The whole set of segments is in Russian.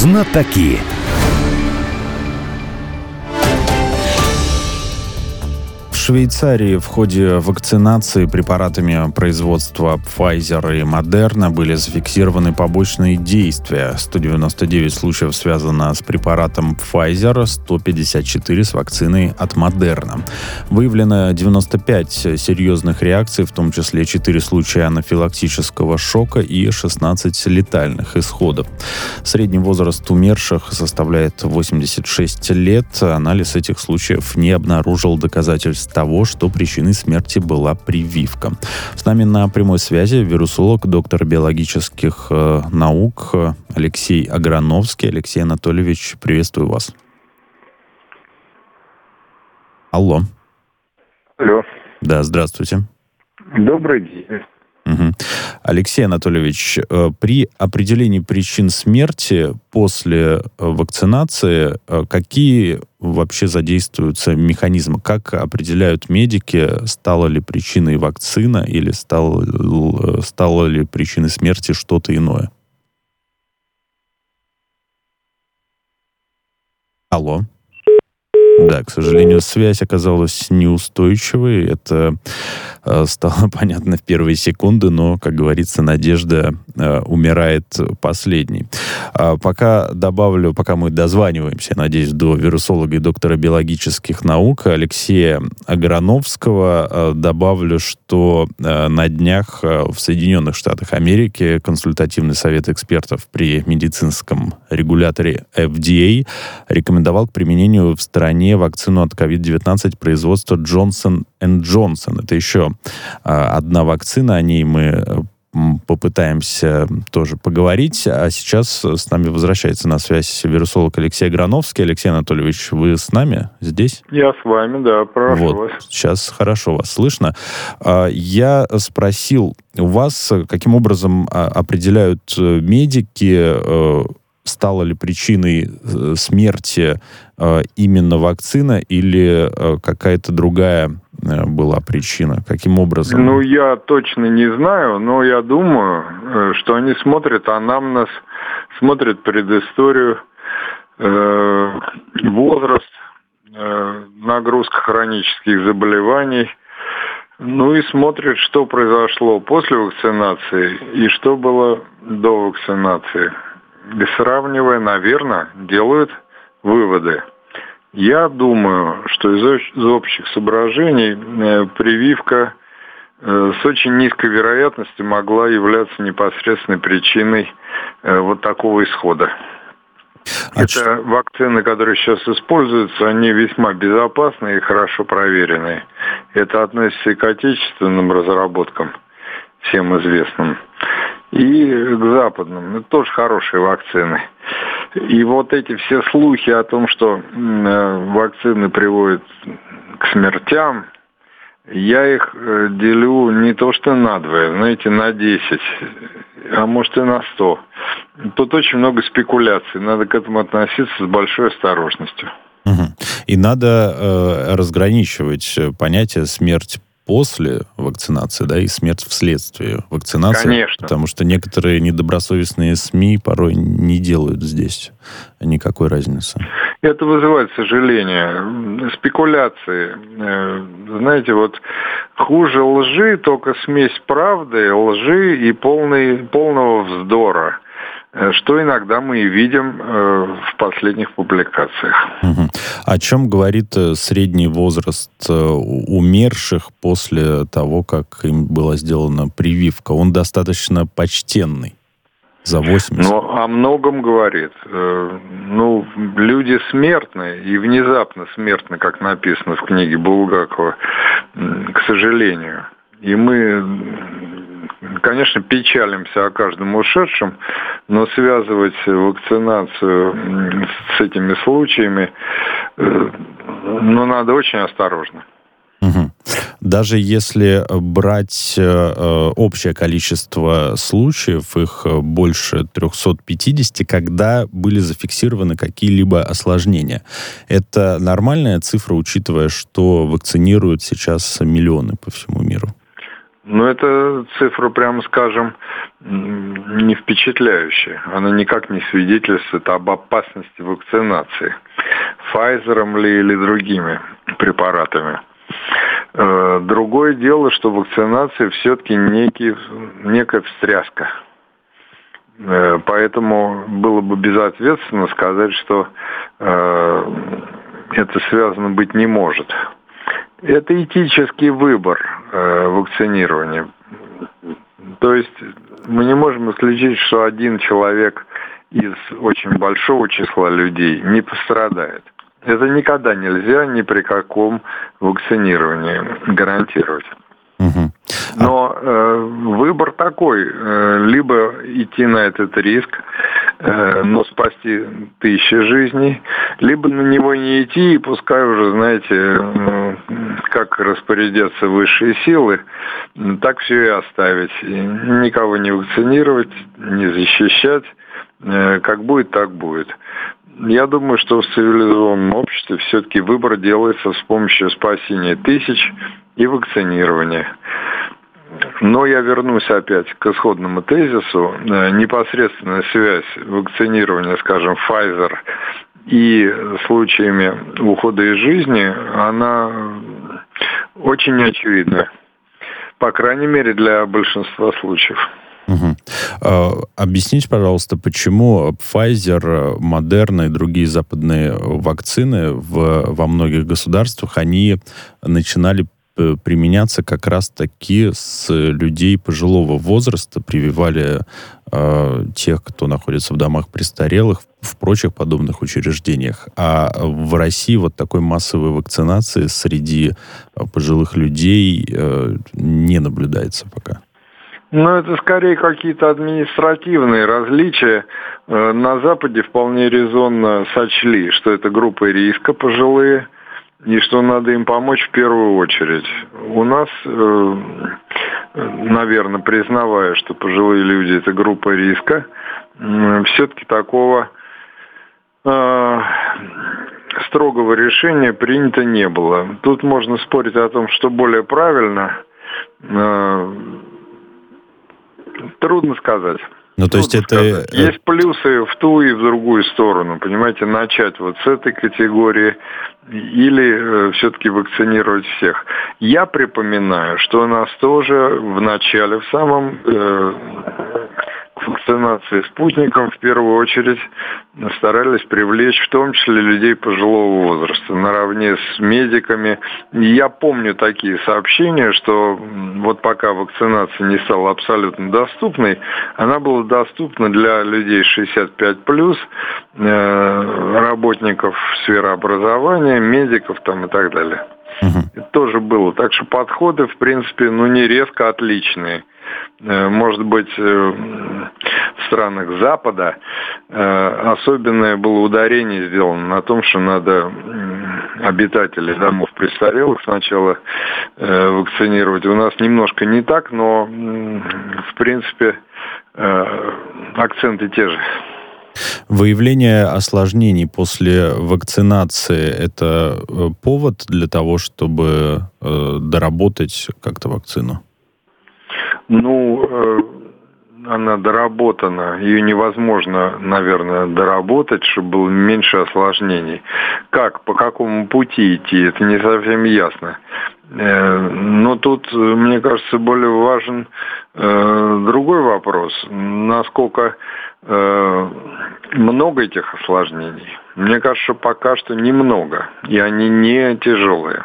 Знатоки. В Швейцарии в ходе вакцинации препаратами производства Pfizer и Moderna были зафиксированы побочные действия. 199 случаев связано с препаратом Pfizer, 154 с вакциной от Moderna. Выявлено 95 серьезных реакций, в том числе 4 случая анафилактического шока и 16 летальных исходов. Средний возраст умерших составляет 86 лет. Анализ этих случаев не обнаружил доказательств того, что причиной смерти была прививка. С нами на прямой связи вирусолог, доктор биологических наук Алексей Аграновский. Алексей Анатольевич, приветствую вас. Алло. Алло. Да, здравствуйте. Добрый день. Угу. Алексей Анатольевич, при определении причин смерти после вакцинации какие вообще задействуются механизмы? Как определяют медики, стала ли причиной вакцина или стало ли причиной смерти что-то иное? Алло. Да, к сожалению, связь оказалась неустойчивой. Это стало понятно в первые секунды, но, как говорится, надежда умирает последней. Пока мы дозваниваемся, надеюсь, до вирусолога и доктора биологических наук Алексея Аграновского, добавлю, что на днях в Соединенных Штатах Америки консультативный совет экспертов при медицинском регуляторе FDA рекомендовал к применению в стране вакцину от COVID-19 производства Johnson & Johnson. Это еще одна вакцина, о ней мы попытаемся тоже поговорить. А сейчас с нами возвращается на связь вирусолог Алексей Аграновский. Алексей Анатольевич, вы с нами здесь? Я с вами, да, прошу вас. Сейчас хорошо вас слышно. Я спросил у вас, каким образом определяют медики, стала ли причиной смерти именно вакцина или какая-то другая была причина? Каким образом? Я точно не знаю, но я думаю, что они смотрят анамнез, смотрят предысторию, возраст, нагрузка хронических заболеваний, и смотрят, что произошло после вакцинации и что было до вакцинации. И сравнивая, наверное, делают выводы. Я думаю, что из общих соображений прививка с очень низкой вероятностью могла являться непосредственной причиной вот такого исхода. Это вакцины, которые сейчас используются, они весьма безопасные и хорошо проверенные. Это относится и к отечественным разработкам, всем известным, и к западным. Это тоже хорошие вакцины. И вот эти все слухи о том, что вакцины приводят к смертям, я их делю не то что на 2, на 10, а может и на 100. Тут очень много спекуляций. Надо к этому относиться с большой осторожностью. Угу. И надо разграничивать понятие смерть после вакцинации, и смерть вследствие вакцинации. Конечно. Потому что некоторые недобросовестные СМИ порой не делают здесь никакой разницы. Это вызывает сожаление. Спекуляции. Знаете, хуже лжи только смесь правды, лжи и полного вздора, что иногда мы и видим в последних публикациях. Угу. О чем говорит средний возраст умерших после того, как им была сделана прививка? Он достаточно почтенный, за 80. О многом говорит. Люди смертны и внезапно смертны, как написано в книге Булгакова, к сожалению. И мы, конечно, печалимся о каждом ушедшем, но связывать вакцинацию с этими случаями, надо очень осторожно. Угу. Даже если брать общее количество случаев, их больше 350, когда были зафиксированы какие-либо осложнения. Это нормальная цифра, учитывая, что вакцинируют сейчас миллионы по всему миру? Но эта цифра, прямо скажем, не впечатляющая. Она никак не свидетельствует об опасности вакцинации. Pfizer ли или другими препаратами. Другое дело, что вакцинация все-таки некая встряска. Поэтому было бы безответственно сказать, что это связано быть не может. Это этический выбор вакцинирования. То есть мы не можем исключить, что один человек из очень большого числа людей не пострадает. Это никогда нельзя ни при каком вакцинировании гарантировать. Но выбор такой: либо идти на этот риск, но спасти тысячи жизней, либо на него не идти, и пускай уже, знаете, как распорядятся высшие силы, так все и оставить. И никого не вакцинировать, не защищать. Как будет, так будет. Я думаю, что в цивилизованном обществе все-таки выбор делается с помощью спасения тысяч и вакцинирования. Но я вернусь опять к исходному тезису. Непосредственная связь вакцинирования, скажем, Pfizer и случаями ухода из жизни, она очень очевидна. По крайней мере, для большинства случаев. Объясните, пожалуйста, почему Pfizer, Moderna и другие западные вакцины во многих государствах, они начинали применяться как раз-таки с людей пожилого возраста, прививали тех, кто находится в домах престарелых, в прочих подобных учреждениях. А в России вот такой массовой вакцинации среди пожилых людей не наблюдается пока. Ну, это скорее какие-то административные различия. На Западе вполне резонно сочли, что это группа риска пожилые, и что надо им помочь в первую очередь. У нас, наверное, признавая, что пожилые люди – это группа риска, все-таки такого строгого решения принято не было. Тут можно спорить о том, что более правильно. Трудно сказать. Ну, то есть это... Есть плюсы в ту и в другую сторону, понимаете, начать вот с этой категории или все-таки вакцинировать всех. Я припоминаю, что у нас тоже в начале, в самом вакцинации спутником в первую очередь старались привлечь в том числе людей пожилого возраста наравне с медиками. И я помню такие сообщения, что вот пока вакцинация не стала абсолютно доступной, она была доступна для людей 65+, работников сферы образования, медиков там и так далее. Это тоже было. Так что подходы, в принципе, не резко отличные. Может быть, в странах Запада особенное было ударение сделано на том, что надо обитателей домов престарелых сначала вакцинировать. У нас немножко не так, но, в принципе, акценты те же. Выявление осложнений после вакцинации – это повод для того, чтобы доработать как-то вакцину? Она доработана. Ее невозможно, наверное, доработать, чтобы было меньше осложнений. Как, по какому пути идти, это не совсем ясно. Но тут, мне кажется, более важен другой вопрос. Насколько много этих осложнений? Мне кажется, что пока что немного, и они не тяжелые.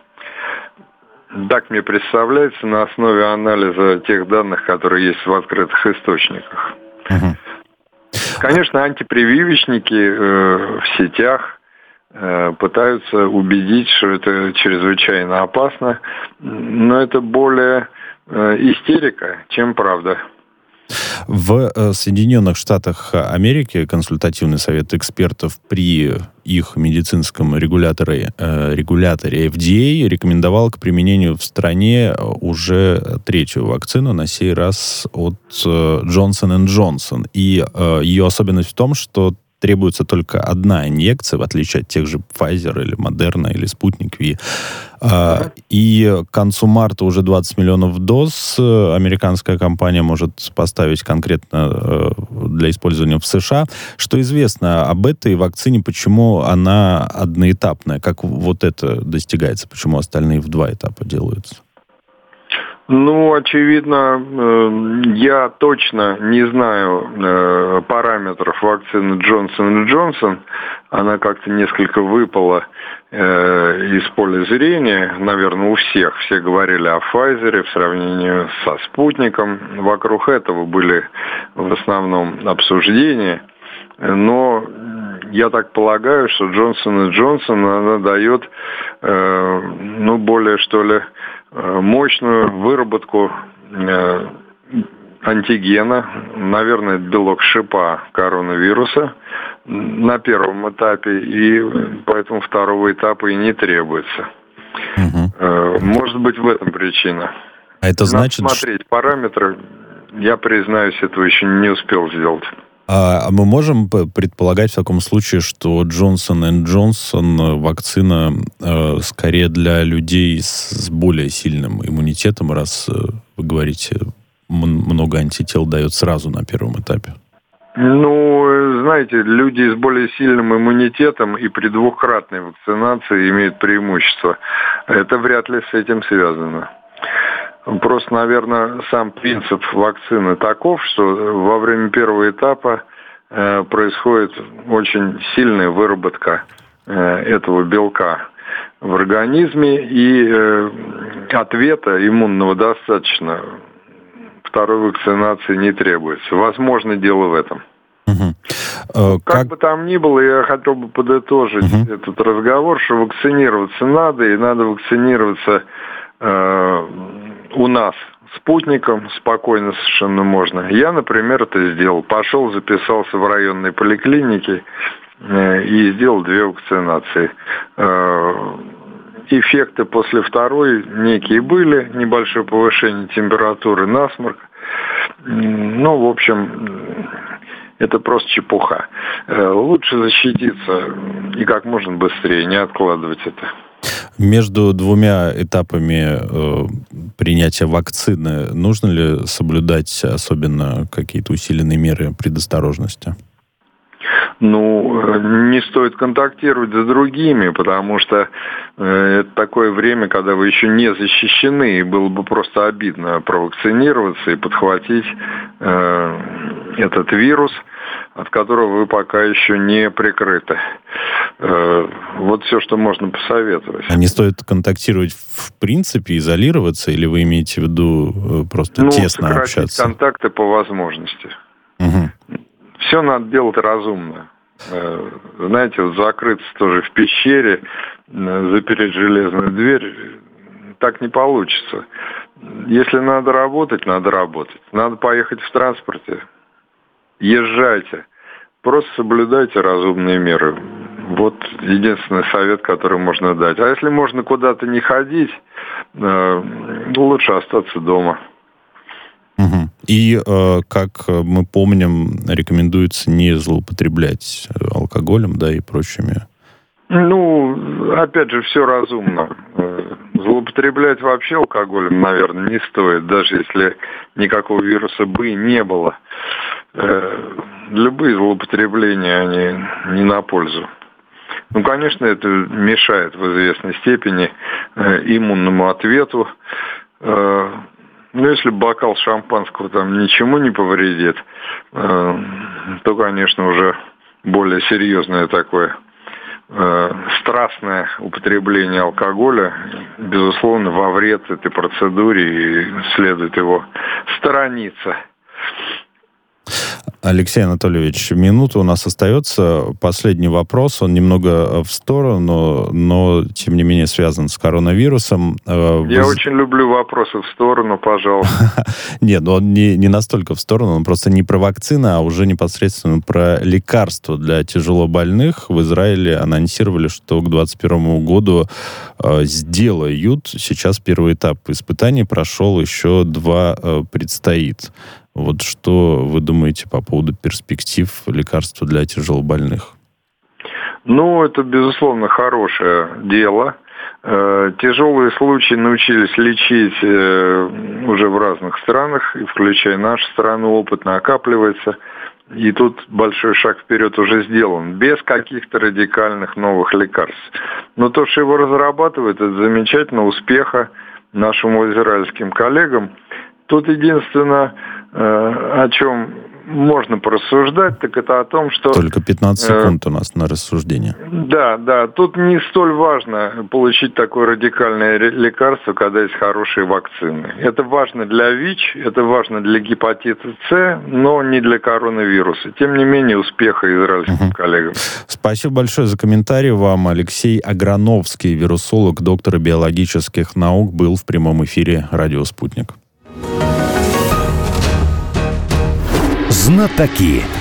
Так мне представляется на основе анализа тех данных, которые есть в открытых источниках. Конечно, антипрививочники в сетях пытаются убедить, что это чрезвычайно опасно, но это более истерика, чем правда. В Соединенных Штатах Америки консультативный совет экспертов при их медицинском регуляторе FDA рекомендовал к применению в стране уже третью вакцину, на сей раз от Johnson & Johnson. И ее особенность в том, что требуется только одна инъекция, в отличие от тех же Pfizer или Moderna или Sputnik V. И к концу марта уже 20 миллионов доз американская компания может поставить конкретно для использования в США. Что известно об этой вакцине, почему она одноэтапная, как вот это достигается, почему остальные в 2 этапа делаются? Ну, очевидно, я точно не знаю параметров вакцины Johnson & Johnson. Она как-то несколько выпала из поля зрения, наверное, у всех. Все говорили о Pfizer в сравнении со Спутником. Вокруг этого были в основном обсуждения. Но я так полагаю, что Johnson & Johnson, она дает, более, что ли, мощную выработку антигена, наверное, белок шипа коронавируса на первом этапе, и поэтому второго этапа и не требуется. Может быть, в этом причина. А это значит... Надо смотреть параметры. Я, признаюсь, этого еще не успел сделать. А мы можем предполагать в таком случае, что Johnson & Johnson вакцина скорее для людей с более сильным иммунитетом, раз вы говорите, много антител дает сразу на первом этапе? Ну, знаете, люди с более сильным иммунитетом и при двукратной вакцинации имеют преимущество. Это вряд ли с этим связано. Просто, наверное, сам принцип вакцины таков, что во время первого этапа происходит очень сильная выработка этого белка в организме, и ответа иммунного достаточно. Второй вакцинации не требуется. Возможно, дело в этом. Как бы там ни было, я хотел бы подытожить этот разговор, что вакцинироваться надо, и надо вакцинироваться у нас спутником, спокойно совершенно можно. Я, например, это сделал. Пошел, записался в районной поликлинике и сделал 2 вакцинации. Эффекты после второй некие были, небольшое повышение температуры, насморк. Ну, в общем, это просто чепуха. Лучше защититься и как можно быстрее, не откладывать это. Между 2 этапами принятия вакцины нужно ли соблюдать особенно какие-то усиленные меры предосторожности? Ну, не стоит контактировать с другими, потому что это такое время, когда вы еще не защищены, и было бы просто обидно провакцинироваться и подхватить этот вирус, от которого вы пока еще не прикрыты. Вот все, что можно посоветовать. А не стоит контактировать в принципе, изолироваться, или вы имеете в виду просто тесно общаться? Сократить контакты по возможности. Все надо делать разумно. Знаете, вот закрыться тоже в пещере, запереть железную дверь, так не получится. Если надо работать, надо работать. Надо поехать в транспорте. Езжайте. Просто соблюдайте разумные меры. Вот единственный совет, который можно дать. А если можно куда-то не ходить, лучше остаться дома. И, как мы помним, рекомендуется не злоупотреблять алкоголем, да, и прочими. Ну, опять же, все разумно. Злоупотреблять вообще алкоголем, наверное, не стоит, даже если никакого вируса бы и не было. Любые злоупотребления, они не на пользу. Ну, конечно, это мешает в известной степени иммунному ответу. Ну, если бокал шампанского там ничему не повредит, то, конечно, уже более серьезное такое страстное употребление алкоголя, безусловно, во вред этой процедуре, и следует его сторониться. Алексей Анатольевич, минута у нас остается. Последний вопрос, он немного в сторону, но, тем не менее, связан с коронавирусом. Я очень люблю вопросы в сторону, пожалуйста. Нет, он не настолько в сторону, он просто не про вакцины, а уже непосредственно про лекарства для тяжелобольных. В Израиле анонсировали, что к 2021 году сделают. Сейчас первый этап испытаний прошел, еще 2 предстоит. Вот что вы думаете по поводу перспектив лекарства для тяжелобольных? Ну, это, безусловно, хорошее дело. Тяжелые случаи научились лечить уже в разных странах, включая нашу страну, опыт накапливается. И тут большой шаг вперед уже сделан, без каких-то радикальных новых лекарств. Но то, что его разрабатывают, это замечательно, успеха нашим израильским коллегам. Тут единственное, о чем можно порассуждать, так это о том, что... Только 15 секунд у нас на рассуждение. Да, тут не столь важно получить такое радикальное лекарство, когда есть хорошие вакцины. Это важно для ВИЧ, это важно для гепатита С, но не для коронавируса. Тем не менее, успеха израильским коллегам. Спасибо большое за комментарий вам. Алексей Аграновский, вирусолог, доктор биологических наук, был в прямом эфире «Радио Спутник». Знатоки.